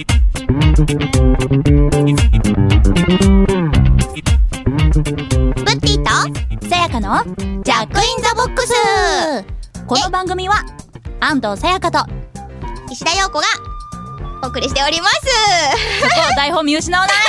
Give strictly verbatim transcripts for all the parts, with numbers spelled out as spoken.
ッティとさやかのジャックインザボックス。 この番組は安藤さやかと石田陽子がお送りしております。 そこを台本見失わない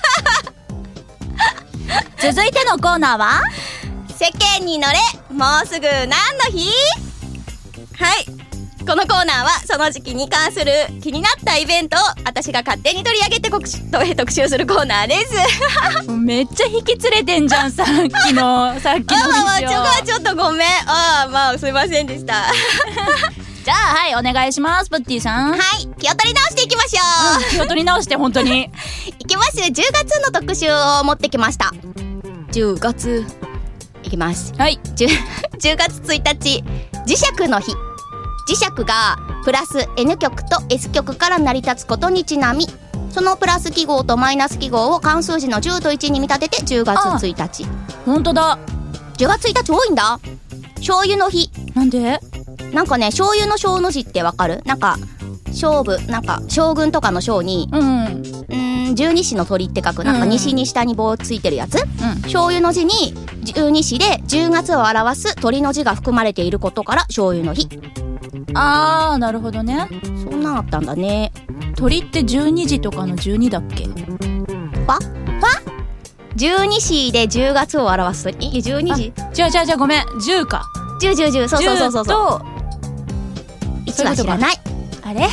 続いてのコーナーは世間に乗れ、もうすぐ何の日。はい、このコーナーはその時期に関する気になったイベントを私が勝手に取り上げて特集するコーナーです。 めっちゃ引き連れてんじゃん、さっきのさっきのあ、まあ、 道をちょがちょっとごめん。ああ、まあすいませんでしたじゃあはいお願いします、プッティさん。 はい、気を取り直していきましょう、 うん、気を取り直して本当にいきます。じゅうがつの特集を持ってきました。じゅうがついきます。 はい、 じゅうがつついたち、磁石の日。磁石がプラス N 極と S 極から成り立つことにちなみ、そのプラス記号とマイナス記号を漢数字のじゅうといちに見立ててじゅうがつついたち。 本当だ、 じゅうがつついたち多いんだ。醤油の日。 なんで？ なんかね、醤油の小の字ってわかる？なんか勝負、なんか将軍とかの将に、 うん、 うーん、十二支の鳥って書く、なんか西に下に棒ついてるやつ、うん、醤油の字に十二支でじゅうがつを表す鳥の字が含まれていることから醤油の日。 あー、なるほどね。 そんなんあったんだね。 鳥ってじゅうにじとかのじゅうにだっけ？ わわ十二支でじゅうがつを表す鳥。いや、じゅうにじ。 じゃあじゃあじゃあごめん、じゅうか。 じゅう、じゅう、じゅう、そうそうそうそう。 じゅうといちは知らない。 あれ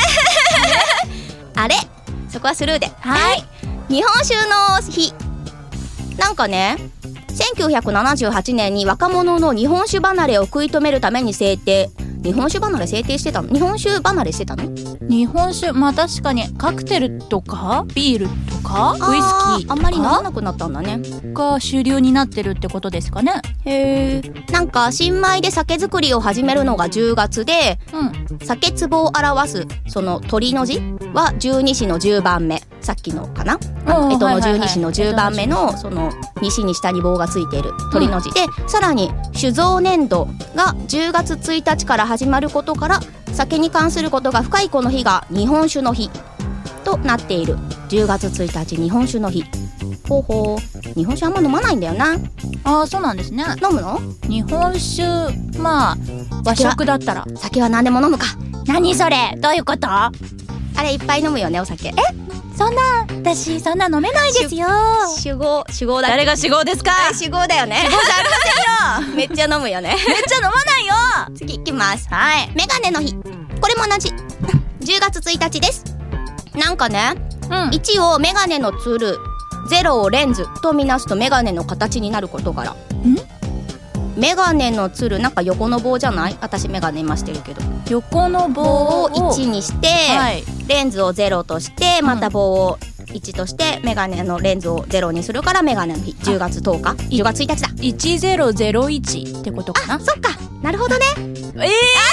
あれ、そこはスルーで。 はい。 日本酒の日。なんかね、せんきゅうひゃくななじゅうはちねんに若者の日本酒離れを食い止めるために制定。日本酒離れ制定してたの？日本酒離れしてたの？ 日本酒、まあ確かにカクテルとかビールとかウイスキーとかあんまり飲まなくなったんだね。 が主流になってるってことですかね。 へー。なんか新米で酒造りを始めるのがじゅうがつで、うん、酒壺を表すその鳥の字は十二支のじゅうばんめ、さっきのかな、干支の十二支のじゅうばんめのその西に下に棒がついている鳥の字で、うん、さらに酒造年度がじゅうがつついたちから始まることから、酒に関することが深いこの日が日本酒の日となっている。じゅうがつついたち日本酒の日。ほうほう。日本酒あんま飲まないんだよな。 ああ、そうなんですね。 飲むの？ 日本酒、まあ和食だったら。 酒は何でも飲むか。 何それ、どういうこと？あれいっぱい飲むよね、お酒。え、 そんな、私そんな飲めないですよ。 酒豪、酒豪だ。 誰が酒豪ですか？ 酒豪だよね。 酒豪じゃありませんよめっちゃ飲むよね。 めっちゃ飲まないよ次行きます。 はい。 メガネの日。これも同じじゅうがつついたちです。なんかね、うん、いちをメガネのつる、ゼロをレンズとみなすとメガネの形になることから。ん？メガネのつる、なんか横の棒じゃない？私メガネ今してるけど、 横の棒をいちにして、はい、レンズをゼロとして、また棒をいちとしてメガネのレンズをゼロにするからメガネの日。じゅうがつとおか、じゅうがつついたちだ。 いちぜろぜろいちってことかな。 あ、そっか、なるほどね。えー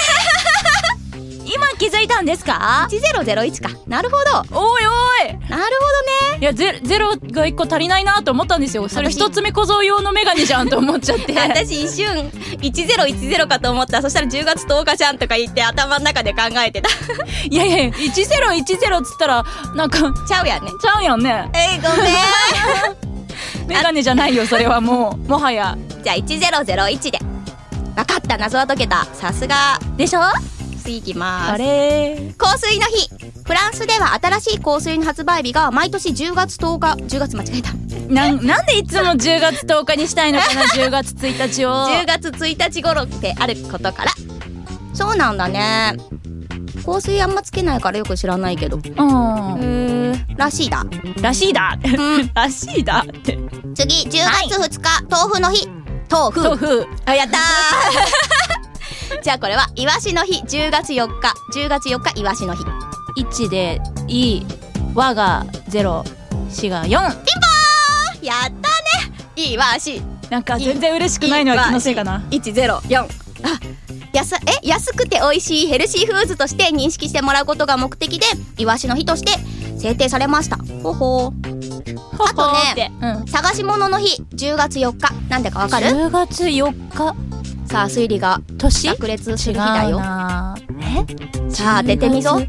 今気づいたんですか？ いちぜろぜろいちか。なるほど。 おいおい、 なるほどね。 いや、ゼロ、ゼロがいっこ足りないなと思ったんですよ。それ一つ目小僧用のメガネじゃんと思っちゃって私一瞬いちぜろいちぜろかと思った。そしたらじゅうがつとおかじゃんとか言って頭の中で考えてたいやいや、いちぜろいちぜろっつったらなんかちゃうやんね。 ちゃうやんね。 えー、ごめんメガネじゃないよ、それはもうもはや。 じゃあいちぜろぜろいちで。わかった、謎は解けた。さすがでしょ。 次いきます。 あれ、 香水の日。フランスでは新しい香水の発売日が毎年じゅうがつとおか、じゅうがつ間違えた。 な, なんでいつもじゅうがつとおかにしたいのかなじゅうがつついたちを。 じゅうがつついたち頃ってあることから。そうなんだね。香水あんまつけないからよく知らないけど。うん。へー、らしいだ。 らしいだ。うん。らしいだって。 次、じゅうがつふつか、はい、豆腐の日。豆腐。 豆腐。 あ、やったーじゃあこれはイワシの日。じゅうがつよっか、じゅうがつよっかイワシの日。 いちでい、和がゼロ、しがよん。ピンポーン。やったね。いわし。 なんか全然嬉しくないのは気のせいかな。 いちぜろよん。あ、安、え、安くて美味しいヘルシーフーズとして認識してもらうことが目的でイワシの日として制定されました。ほほー。あとね、うん、探し物の日。じゅうがつよっか。なんでかわかる？ じゅうがつよっか。 さあ推理が年炸裂する日だよ。 え？ さあ当ててみぞ。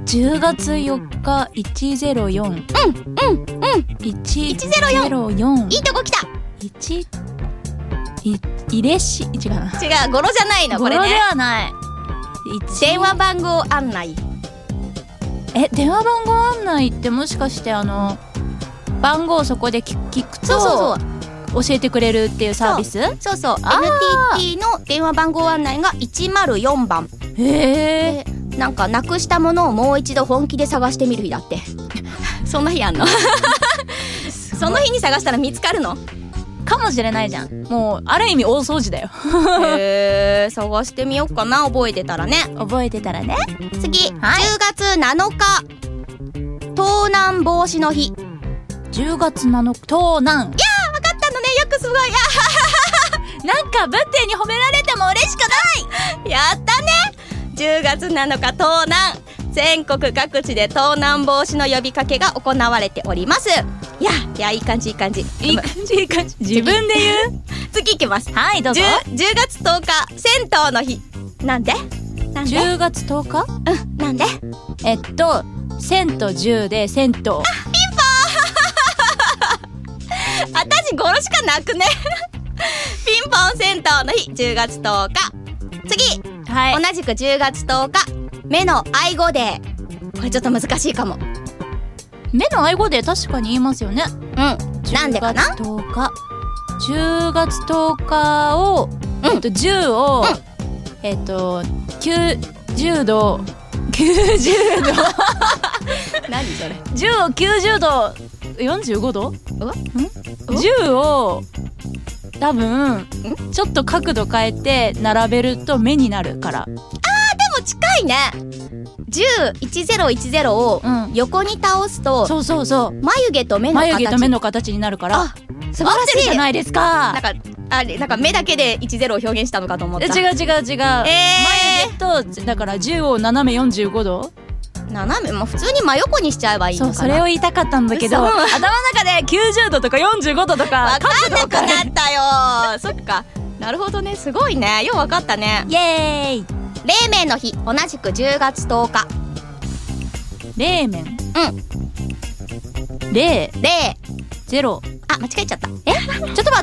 じゅうがつよっかいちゼロよん。うんうんうんいちゼロよん。 いいとこ来た。 いちいいれし違うな。 違う、語呂じゃないのこれね。 語呂ではない。 電話番号案内。 え、電話番号案内ってもしかしてあの番号をそこで聞くとそうそうそう教えてくれるっていうサービス？ そうそう。 あーエヌティーティー の電話番号案内がいちまるよんばん。 へえ。 でなんかなくしたものをもう一度本気で探してみる日だって。そんな日あんの？その日に探したら見つかるの？ かもしれないじゃん。もうある意味大掃除だよ。 へー、探してみようかな、覚えてたらね。 覚えてたらね。 次、 はい、 じゅうがつなのか盗難防止の日。 じゅうがつなのか盗難。いやー、 わかったのね、よくすごい。 なんかブッテに褒められても嬉しくない。 やったね。じゅうがつなのか盗難。全国各地で盗難防止の呼びかけが行われております。いやいや、いい感じいい感じいい感じいい感じ。自分で言う？ 次いきます。 はい、どうぞ。 じゅうがつとおか銭湯の日。なんでなんでじゅうがつとおか？ うん、なんでえっと銭とじゅうで銭湯。あ、ピンポーン。私語呂しかなくね。ピンポン銭湯の日、じゅうがつとおか。次、 はい、 同じくじゅうがつとおか目の愛護デー。これちょっと難しいかも。 目の愛護デー確かに言いますよね。 うん、なんでかな。 じゅうがつとおかじゅうがつとおかを、うん、えっとじゅうを、うん、えっときゅうじゅうどきゅうじゅうど何それ。 じゅうをきゅうじゅうどよんじゅうごどんじゅうを多分ちょっと角度変えて並べると目になるから。あー、でも近いね。じゅう、いちゼロいちゼロを横に倒すと、 うん、そうそうそう、 眉毛と目の形、 眉毛と目の形になるから。あ、 素晴らしいじゃないですか。 なんかあれ、なんか目だけでいちゼロを表現したのかと思った。 違う違う違う、えー、眉毛とだからじゅうを斜めよんじゅうごど、 斜めもう普通に真横にしちゃえばいいのかな。 そう、それを言いたかったんだけど、頭の中できゅうじゅうどとかよんじゅうごどとか分かんなくなったよ。そっか、なるほどね、すごいね、よう分かったね。 イエーイ。 冷麺の日、同じくじゅうがつとおか。 冷麺、 うん、 零零ゼロ。 あ、間違えちゃった。 え、ちょっと待って。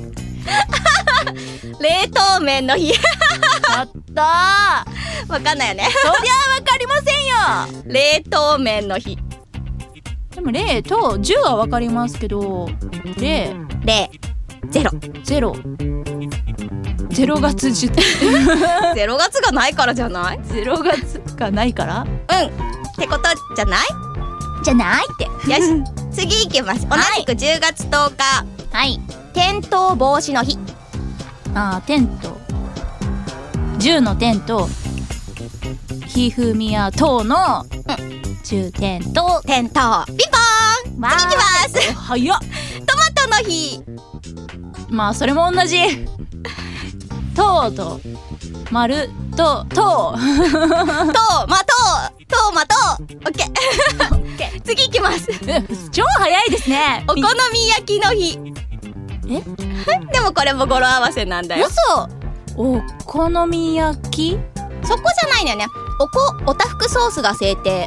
冷凍麺の日。 ちょっとわかんないよね。 そりゃわかりませんよ。 冷凍麺の日。 でも零とじゅうはわかりますけど、零零ゼロゼロゼロがつじゅう。 ゼロがつがないからじゃない？ ゼロがつがないから？ うんってことじゃない？ じゃないって。 よし、次いきます。同じくじゅうがつとおか。 はい。 転倒防止の日。 あー、テント。じゅうのテント。ひふみやとのじゅうテント。 テント。ピンポーン。次いきます。 早っ。 トマトの日。 まあそれも同じ。とうと丸ととう。とうまとうトーマト。オッケー。次いきます。 超早いですね。 お好み焼きの日。 えでもこれも語呂合わせなんだよ。 嘘。お好み焼き？ そこじゃないんだよね。おこ、おたふくソースが制定。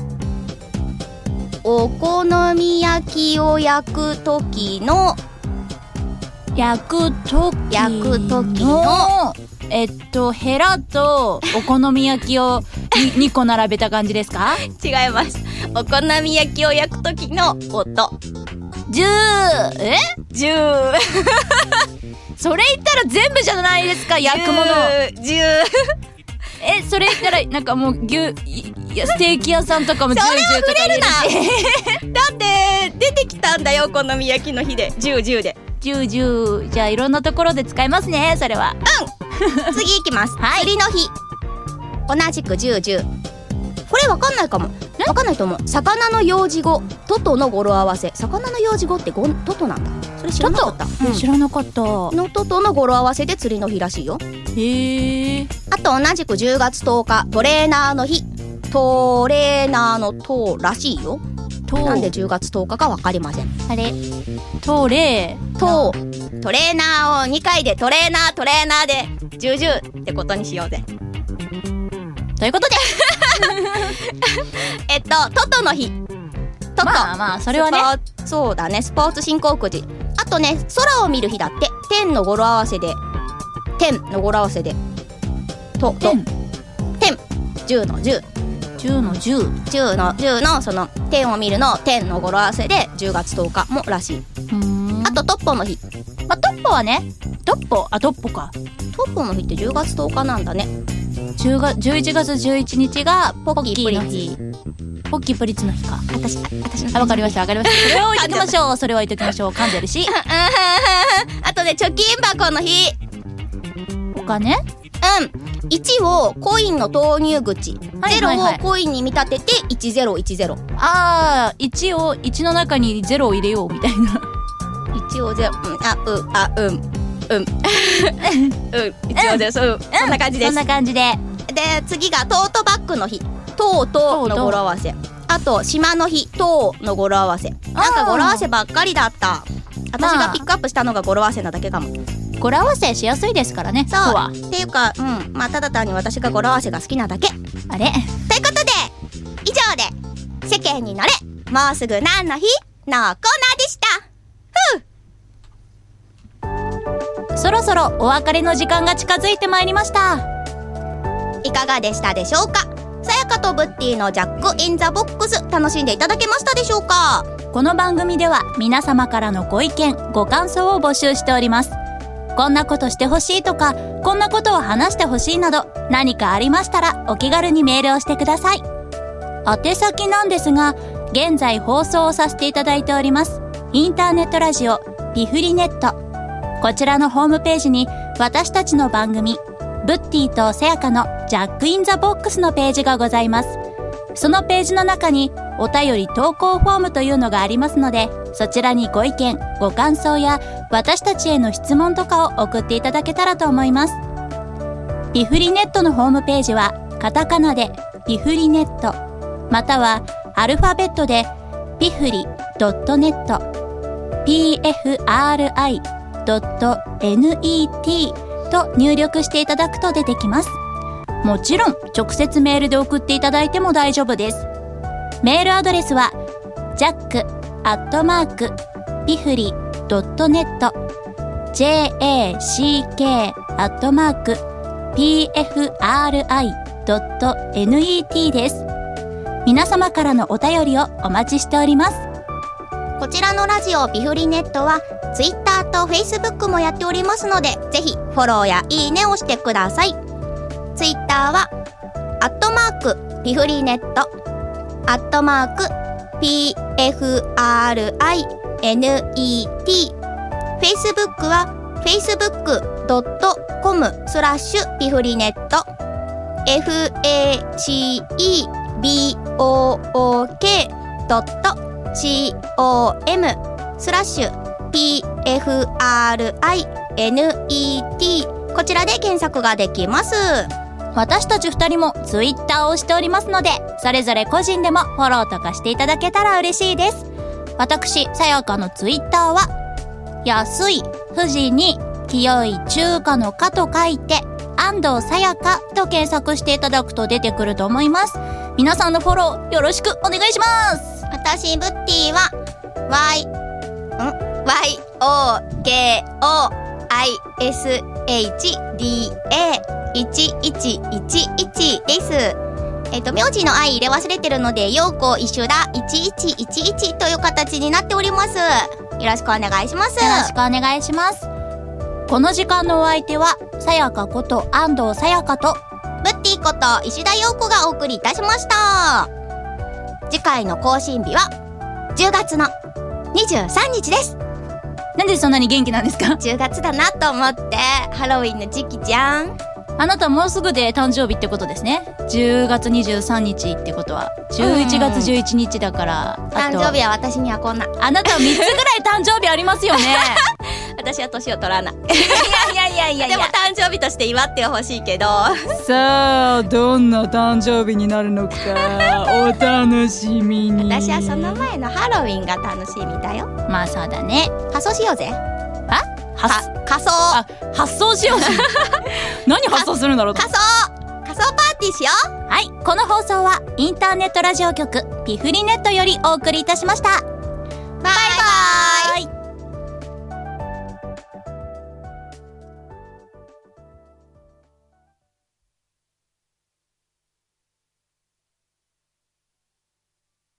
お好み焼きを焼く時の焼く時の焼く時のえっとヘラとお好み焼きをにこ並べた感じですか？ 違います。お好み焼きを焼く時の音。 ジュー。え？ ジュー。 それ言ったら全部じゃないですか、焼くもの。 ジュー。 え、それ言ったらなんかもう牛いやステーキ屋さんとかもジュージューとか入れるし。 だって出てきたんだよ、お好み焼きの日でジュージューで。 ジュージュー。じゃあいろんなところで使えますね、それは。 うん。次いきます。はい、釣りの日。同じくじゅう、じゅう。これわかんないかも。わかんないと思う。魚の幼児語、トトの語呂合わせ。魚の幼児語ってゴトトなんだ。それ知らなかった。 うん、知らなかった。 のトトの語呂合わせで釣りの日らしいよ。 へえ。 あと同じくじゅうがつとおか、トレーナーの日。トレーナーのトらしいよ。なんでじゅうがつとおかかわかりません。 あれトレートトレーナーをにかいでトレーナートレーナーでじゅうじゅうってことにしようぜ。 ということでえっとトトの日、トト、 まあまあそれはね、 そうだね、スポーツ振興くじ。あとね、空を見る日だって。天の語呂合わせで、天の語呂合わせでとと天天、十の十、 十の十、 十の十のその天を見るの天の語呂合わせでじゅうがつとおかもらしい。 うーん、 あとトッポの日、 まあ、トッポはね、トッポ、あ、トッポか。 トッポの日ってじゅうがつとおかなんだね。 じゅうがじゅういちがつじゅういちにちがポッキーのポッキ日。ポッキープリッツの日か。 私私のあ、わかりましたわかりました。それを置いときましょう。それを置いときましょう。噛んでるし。 あとね、貯金箱の日。 お金？ うん、いちをコインの投入口、 はいはいはいゼロをコインに見立てていちゼロいちゼロ。 あー、いちをいちの中にゼロを入れようみたいな。 いちをゼロ、うん、あ、う、あ、うん、うん、うん、いちをゼロ、そう、うん、そんな感じです。 そんな感じで。 で、次がトートバッグの日、トートの語呂合わせ。あと島の日、トーの語呂合わせ。なんか語呂合わせばっかりだった。私がピックアップしたのが語呂合わせなだけかも。 語呂合わせしやすいですからね。 そうとはっていうか、うん、まあただ単に私が語呂合わせが好きなだけ。 あれ。 ということで、以上で世間に乗れ、もうすぐ何の日のコーナーでした。ふう。 そろそろお別れの時間が近づいてまいりました。 いかがでしたでしょうか。さやかとブッティのジャックインザボックス、楽しんでいただけましたでしょうか。 この番組では皆様からのご意見ご感想を募集しております。こんなことしてほしいとか、こんなことを話してほしいなど、何かありましたらお気軽にメールをしてください。宛先なんですが、現在放送をさせていただいておりますインターネットラジオピフリネット、こちらのホームページに私たちの番組ブッティとさやかのジャックインザボックスのページがございます。そのページの中にお便り投稿フォームというのがありますので、そちらにご意見ご感想や私たちへの質問とかを送っていただけたらと思います。ピフリネットのホームページはカタカナでピフリネット、またはアルファベットでピフリ .net、 ピーエフアールアイ ドット ネット と入力していただくと出てきます。もちろん直接メールで送っていただいても大丈夫です。メールアドレスは ジャック アットマーク ピフリ ドットネット ジェーシーケー アットマーク ピーエフアールアイ ドット ネット です。皆様からのお便りをお待ちしております。 こちらのラジオピフリネットはツイッターとフェイスブックもやっておりますので、ぜひフォローやいいねをしてください。ツイッターはアットマークピフリネット、アットマーク ピーエフアールアイネット、フェイスブックは フェイスブックドットコムスラッシュピフリネット、 エフエーシーイービーオーオーケー ドット コム スラッシュ ピーエフアールアイネット、 こちらで検索ができます。 私たち二人もツイッターをしておりますので、それぞれ個人でもフォローとかしていただけたら嬉しいです。私さやかのツイッターは安い富士に清い中華の華と書いて安藤さやかと検索していただくと出てくると思います。皆さんのフォローよろしくお願いします。 私ブッティは Y ん ワイオーケーオーアイエスエイチディーエーいちいちいちいち です。えっと、名字の愛入れ忘れてるので、ようこ一緒だいちいちいちいちという形になっております。よろしくお願いします。 よろしくお願いします。この時間のお相手は、さやかこと安藤さやかと、 ブッティこと石田陽子がお送りいたしました。次回の更新日は、じゅうがつのにじゅうさんにちです。 なんでそんなに元気なんですか？ じゅうがつだなと思って、ハロウィンの時期じゃん。 あなたもうすぐで誕生日ってことですね。じゅうがつにじゅうさんにちってことはじゅういちがつじゅういちにちだから、 誕生日は私にはこんな。 あなたはみっつぐらい誕生日ありますよね。 私は年を取らない。いやいやいやいやいや。 でも誕生日として祝ってほしいけど。 さあどんな誕生日になるのかお楽しみに。 私はその前のハロウィンが楽しみだよ。 まあそうだね。 仮装しようぜ。 あ？仮仮装。 あ、発送しようぜ。何発送するんだろう。 仮装仮想パーティーしよう。 はい、この放送はインターネットラジオ局ピフリネットよりお送りいたしました。 バイバイ。